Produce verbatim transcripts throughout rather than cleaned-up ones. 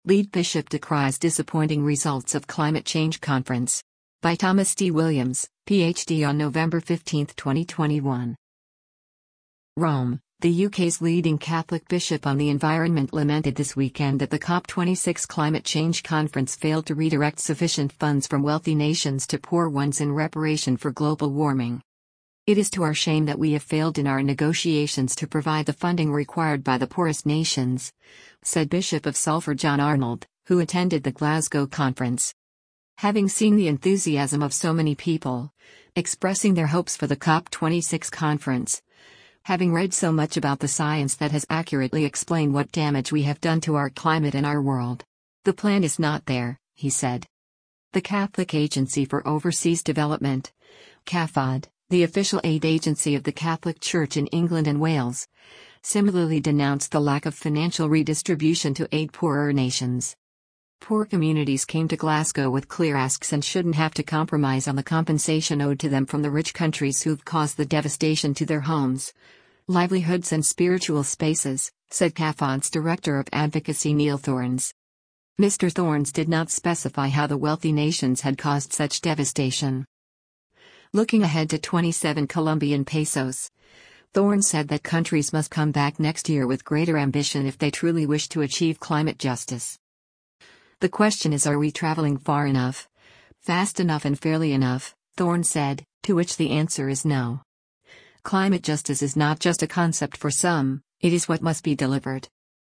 Lead Bishop decries disappointing results of climate change conference. By Thomas D. Williams, P H D on November fifteenth, twenty twenty-one. Rome, the U K's leading Catholic bishop on the environment lamented this weekend that the COP twenty-six climate change conference failed to redirect sufficient funds from wealthy nations to poor ones in reparation for global warming. "It is to our shame that we have failed in our negotiations to provide the funding required by the poorest nations," said Bishop of Salford John Arnold, who attended the Glasgow conference. Having seen the enthusiasm of so many people expressing their hopes for the COP twenty-six conference, having read so much about the science that has accurately explained what damage we have done to our climate and our world, the plan is not there, he said. The Catholic Agency for Overseas Development, C A F O D, the official aid agency of the Catholic Church in England and Wales, similarly denounced the lack of financial redistribution to aid poorer nations. Poor communities came to Glasgow with clear asks and shouldn't have to compromise on the compensation owed to them from the rich countries who've caused the devastation to their homes, livelihoods and spiritual spaces, said C A F O D's Director of Advocacy Neil Thorns. Mister Thorns did not specify how the wealthy nations had caused such devastation. Looking ahead to twenty-seven Colombian pesos, Thorns said that countries must come back next year with greater ambition if they truly wish to achieve climate justice. "The question is, are we traveling far enough, fast enough and fairly enough?" Thorns said, to which the answer is no. Climate justice is not just a concept for some, it is what must be delivered.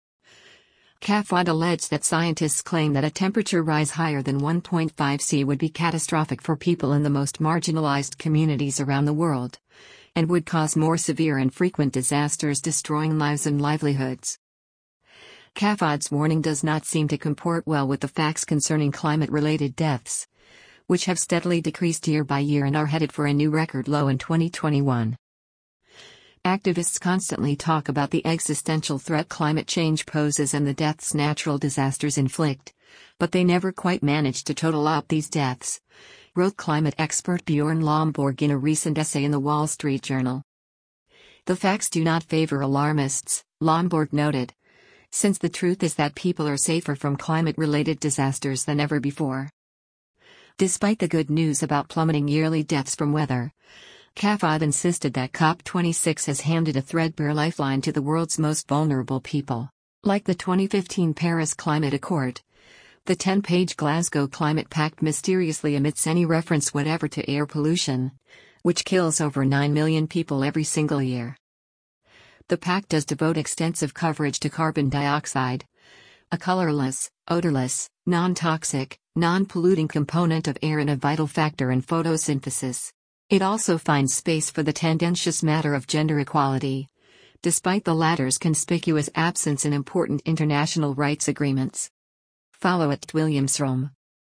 C A F O D alleged that scientists claim that a temperature rise higher than one point five C would be catastrophic for people in the most marginalized communities around the world, and would cause more severe and frequent disasters destroying lives and livelihoods. C A F O D's warning does not seem to comport well with the facts concerning climate-related deaths, which have steadily decreased year by year and are headed for a new record low in twenty twenty-one. Activists constantly talk about the existential threat climate change poses and the deaths natural disasters inflict, but they never quite manage to total up these deaths, wrote climate expert Bjorn Lomborg in a recent essay in the Wall Street Journal. The facts do not favor alarmists, Lomborg noted, since the truth is that people are safer from climate-related disasters than ever before. Despite the good news about plummeting yearly deaths from weather, C A F O D insisted that COP twenty-six has handed a threadbare lifeline to the world's most vulnerable people. Like the twenty fifteen Paris Climate Accord, the ten-page Glasgow Climate Pact mysteriously omits any reference whatever to air pollution, which kills over nine million people every single year. The pact does devote extensive coverage to carbon dioxide, a colorless, odorless, non-toxic, non-polluting component of air and a vital factor in photosynthesis. It also finds space for the tendentious matter of gender equality, despite the latter's conspicuous absence in important international rights agreements. Follow at Williams Rome.